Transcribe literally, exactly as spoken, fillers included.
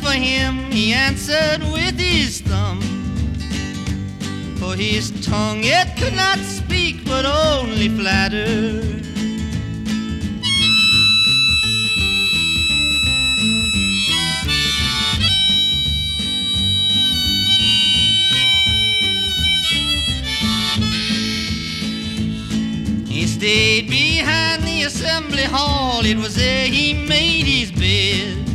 for him, he answered with his thumb. For his tongue it could not speak, but only flatter. He stayed behind the assembly hall, it was there he made his bed.